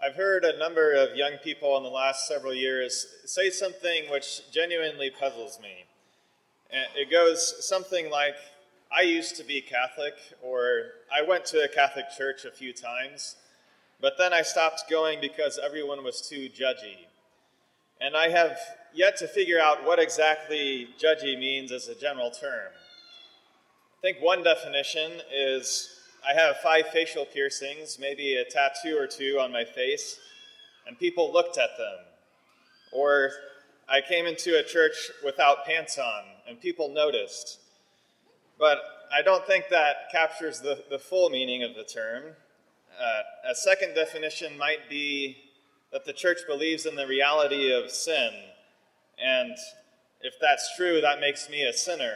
I've heard a number of young people in the last several years say something which genuinely puzzles me. And it goes something like, I used to be Catholic, or I went to a Catholic church a few times, but then I stopped going because everyone was too judgy. And I have yet to figure out what exactly judgy means as a general term. I think one definition is I have 5 facial piercings, maybe a tattoo or 2 on my face, and people looked at them. Or I came into a church without pants on, and people noticed. But I don't think that captures the full meaning of the term. A second definition might be that the church believes in the reality of sin, and if that's true, that makes me a sinner.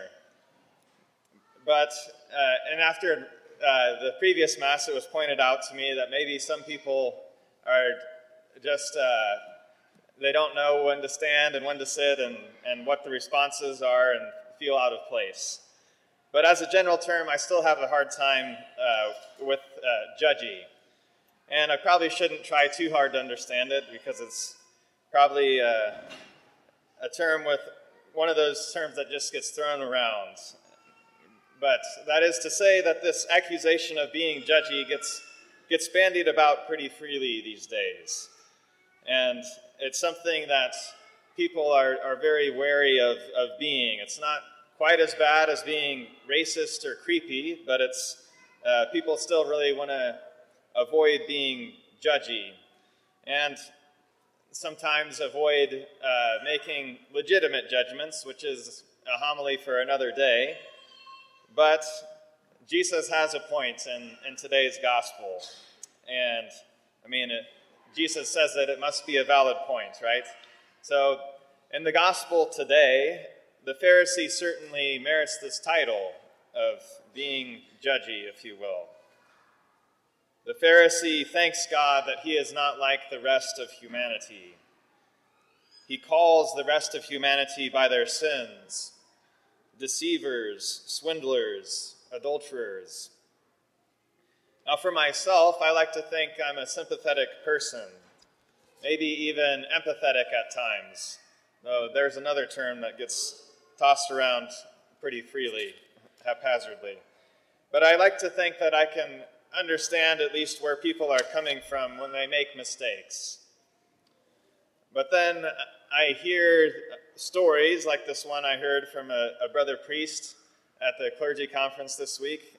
But, and after the previous Mass, it was pointed out to me that maybe some people are just, they don't know when to stand and when to sit and what the responses are and feel out of place. But as a general term, I still have a hard time with judgy. And I probably shouldn't try too hard to understand it because it's probably a term with one of those terms that just gets thrown around. But that is to say that this accusation of being judgy gets bandied about pretty freely these days. And it's something that people are very wary of being. It's not quite as bad as being racist or creepy, but it's people still really want to avoid being judgy. And sometimes avoid making legitimate judgments, which is a homily for another day. But Jesus has a point in today's gospel. And, Jesus says that it must be a valid point, right? So, in the gospel today, the Pharisee certainly merits this title of being judgy, if you will. The Pharisee thanks God that he is not like the rest of humanity. He calls the rest of humanity by their sins: deceivers, swindlers, adulterers. Now, for myself, I like to think I'm a sympathetic person, maybe even empathetic at times, though there's another term that gets tossed around pretty freely, haphazardly. But I like to think that I can understand at least where people are coming from when they make mistakes. But then I hear stories like this one I heard from a brother priest at the clergy conference this week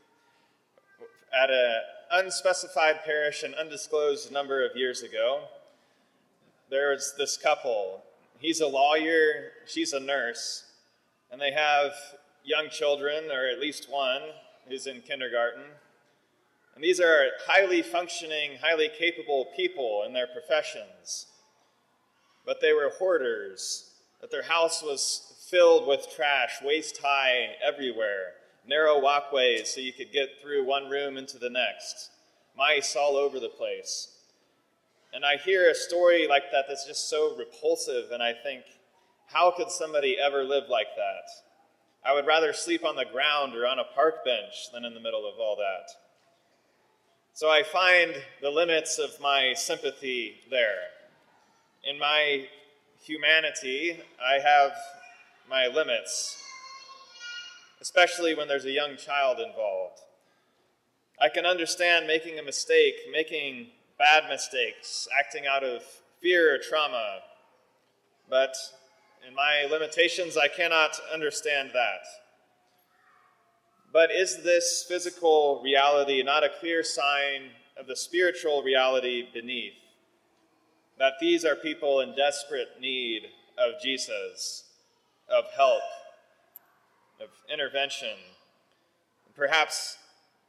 at an unspecified parish an undisclosed number of years ago. There's this couple. He's a lawyer, she's a nurse, and they have young children, or at least one, who's in kindergarten. And these are highly functioning, highly capable people in their professions. But they were hoarders, that their house was filled with trash, waist high everywhere, narrow walkways so you could get through one room into the next, mice all over the place. And I hear a story like that that's just so repulsive, and I think, how could somebody ever live like that? I would rather sleep on the ground or on a park bench than in the middle of all that. So I find the limits of my sympathy there. In my humanity, I have my limits, especially when there's a young child involved. I can understand making a mistake, making bad mistakes, acting out of fear or trauma, but in my limitations, I cannot understand that. But is this physical reality not a clear sign of the spiritual reality beneath? That these are people in desperate need of Jesus, of help, of intervention. Perhaps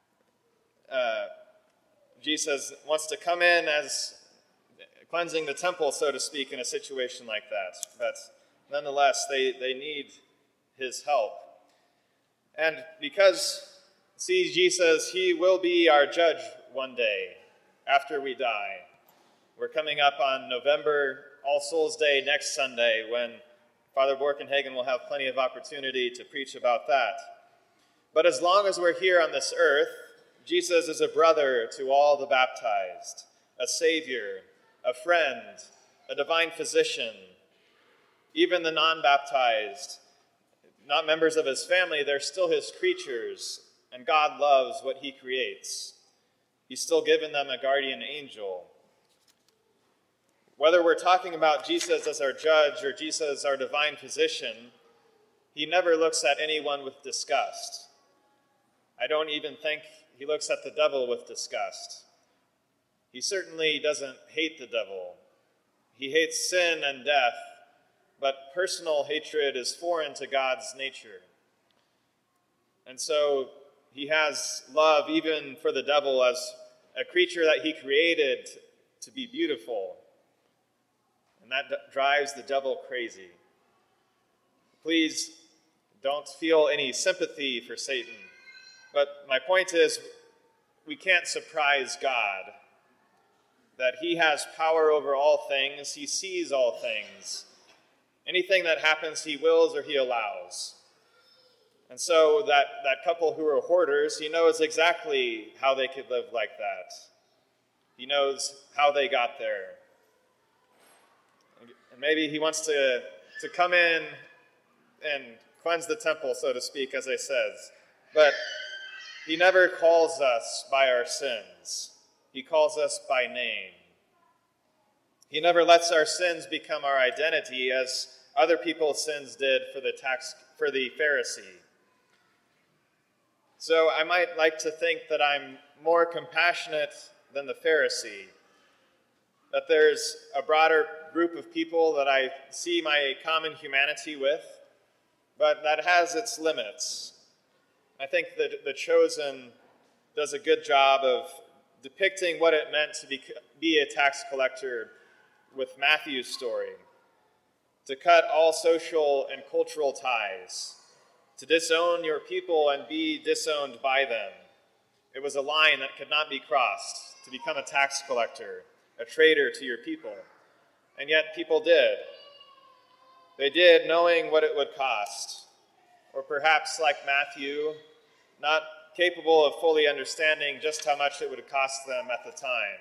Jesus wants to come in as cleansing the temple, so to speak, in a situation like that. But nonetheless, they need his help. And because, see, Jesus, he will be our judge one day after we die. We're coming up on November All Souls Day next Sunday, when Father Borkenhagen will have plenty of opportunity to preach about that. But as long as we're here on this earth, Jesus is a brother to all the baptized, a savior, a friend, a divine physician, even the non-baptized, not members of his family, they're still his creatures, and God loves what he creates. He's still given them a guardian angel. Whether we're talking about Jesus as our judge or Jesus as our divine physician, he never looks at anyone with disgust. I don't even think he looks at the devil with disgust. He certainly doesn't hate the devil. He hates sin and death, but personal hatred is foreign to God's nature. And so he has love even for the devil as a creature that he created to be beautiful. And that drives the devil crazy. Please don't feel any sympathy for Satan. But my point is, we can't surprise God. That he has power over all things. He sees all things. Anything that happens, he wills or he allows. And so that couple who are hoarders, he knows exactly how they could live like that. He knows how they got there. And maybe he wants to come in and cleanse the temple, so to speak, as I said. But he never calls us by our sins. He calls us by name. He never lets our sins become our identity as other people's sins did for the Pharisee. So I might like to think that I'm more compassionate than the Pharisee, that there's a broader group of people that I see my common humanity with, but that has its limits. I think that The Chosen does a good job of depicting what it meant to be a tax collector with Matthew's story, to cut all social and cultural ties, to disown your people and be disowned by them. It was a line that could not be crossed, to become a tax collector, a traitor to your people. And yet people did. They did, knowing what it would cost, or perhaps like Matthew, not capable of fully understanding just how much it would cost them at the time.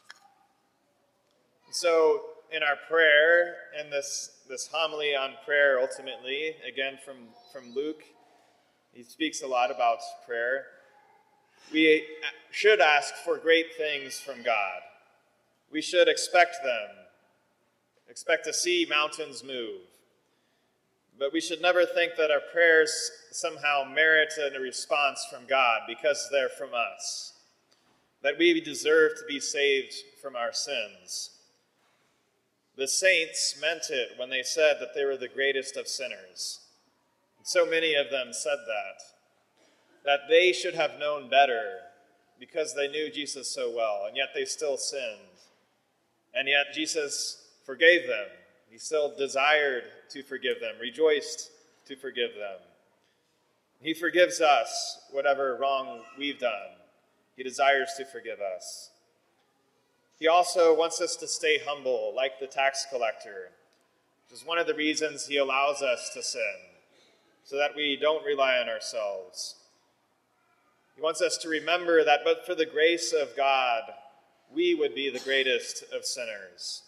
So in our prayer, in this homily on prayer ultimately, again from Luke, he speaks a lot about prayer. We should ask for great things from God. We should expect them, expect to see mountains move. But we should never think that our prayers somehow merit a response from God because they're from us, that we deserve to be saved from our sins. The saints meant it when they said that they were the greatest of sinners. And so many of them said that they should have known better because they knew Jesus so well, and yet they still sinned. And yet Jesus forgave them. He still desired to forgive them, rejoiced to forgive them. He forgives us whatever wrong we've done. He desires to forgive us. He also wants us to stay humble, like the tax collector, which is one of the reasons he allows us to sin, so that we don't rely on ourselves. He wants us to remember that but for the grace of God, we would be the greatest of sinners.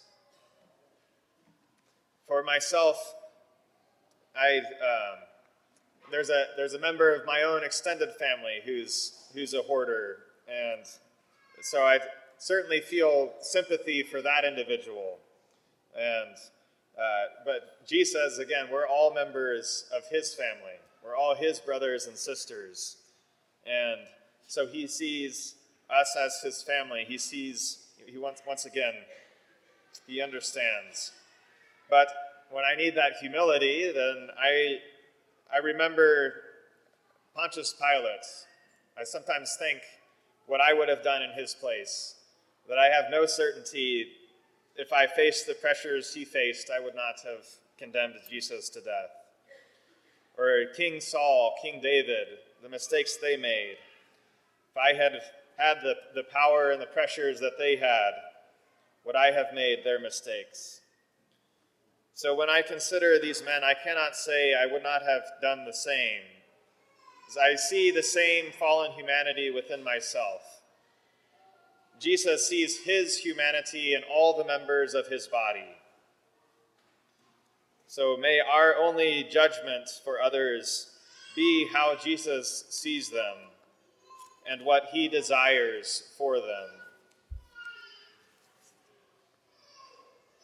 For myself, there's a member of my own extended family who's a hoarder, and so I certainly feel sympathy for that individual. And but Jesus, again, we're all members of his family. We're all his brothers and sisters, and so he sees us as his family. He once again, he understands. But when I need that humility, then I remember Pontius Pilate. I sometimes think what I would have done in his place, that I have no certainty if I faced the pressures he faced, I would not have condemned Jesus to death. Or King Saul, King David, the mistakes they made. If I had had the power and the pressures that they had, would I have made their mistakes? So when I consider these men, I cannot say I would not have done the same. As I see the same fallen humanity within myself. Jesus sees his humanity and all the members of his body. So may our only judgment for others be how Jesus sees them and what he desires for them.